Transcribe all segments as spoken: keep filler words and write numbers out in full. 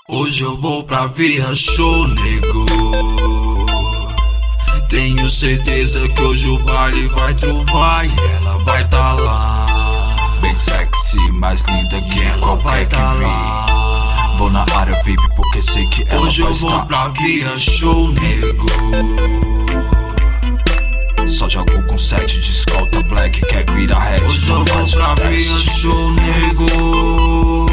Hoje eu vou pra Via Show, nego. Tenho certeza que hoje o baile vai trovar e ela vai tá lá. Bem sexy, mais linda que ela qualquer vai tá que lá. vi. Vou na área V I P porque sei que ela hoje vai eu vou estar. pra Via Show, nego. Só jogo com sete de escolta black, quer virar head. Hoje eu vou pra Via Show, nego.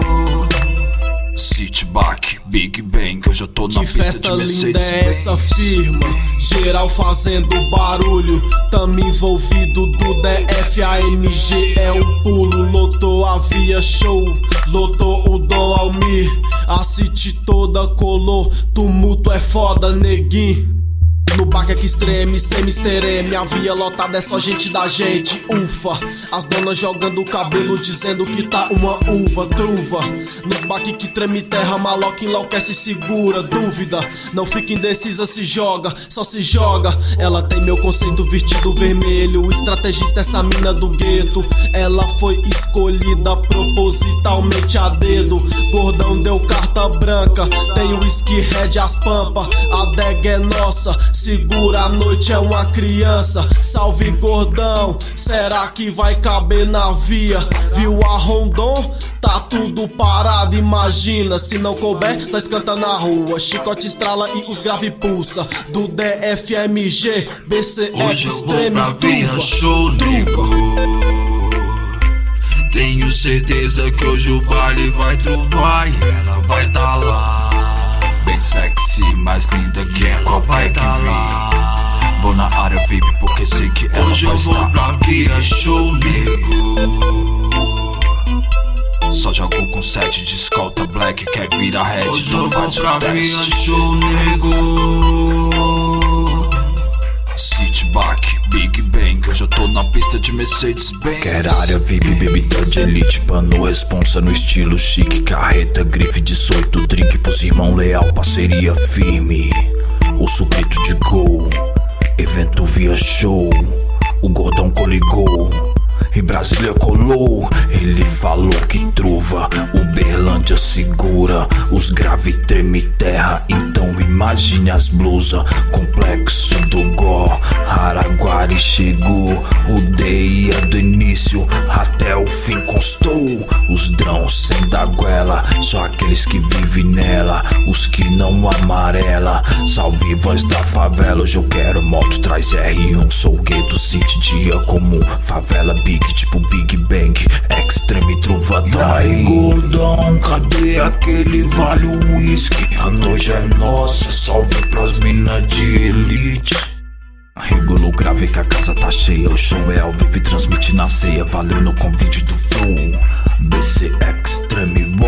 City Back, Big Bang, hoje eu tô na que pista festa de Mercedes linda é essa firma? Geral fazendo barulho, tamo envolvido do D F A M G. É um pulo, lotou a Via Show, lotou o Dom Almir. A City toda colou, tumulto é foda, neguinho. No baque é que extreme, sem mister M. A via lotada é só gente da gente, ufa. As donas jogando o cabelo dizendo que tá uma uva, truva. Nos baque que treme terra, maloca enlouquece e segura. Dúvida, não fica indecisa, se joga, só se joga. Ela tem meu conceito vestido vermelho, estrategista essa mina do gueto. Ela foi escolhida propositalmente a dedo. Gordão deu carta branca, tem o skinhead as pampa. A adega é nossa, segura a noite é uma criança. Salve gordão, será que vai caber na via? Viu a Rondon? Tá tudo parado, imagina. Se não couber, nós canta na rua. Chicote estrala e os grave pulsa. Do D F M G, B C hoje Extreme, eu vou pra Via Show, nego. Tenho certeza que hoje o baile vai trovar e ela vai tá lá. Bem sexy, mais linda que ela vai qualquer tá que vi. lá. Vou na área V I P porque sei que ela hoje vai eu vou estar. pra Via Show, nego. Só jogo com sete de escolta black, quer virar head, hoje não eu faz vou o pra Via teste. Show, nego. City Back, Big Bang, hoje eu tô na pista de Mercedes Benz. Quer área V I P, bebida de elite, pano responsa no estilo chique. Carreta, grife, dezoito, drink pros irmão leal, parceria firme. O suplito de gol, evento Via Show. O gordão coligou e Brasília colou. Ele falou que truva, Uberlândia segura. Os grave treme terra, então imagine as blusas. Complexo do Gó, Araguari chegou. Odeia do início até o fim constou. Os drões sem da goela, só aqueles que vivem nela. Os que não amarela, salve voz da favela. Hoje eu quero moto, traz R um. Sou gueto, city, dia comum. Favela big, tipo Big Bang, extreme trovadão. Aí gordão, cadê aquele vale whisky? A noite é nossa, salve pras minas de elite. Regulou grave que a casa tá cheia. O show é ao vivo e transmite na ceia. Valeu no convite do flow, B C Extreme.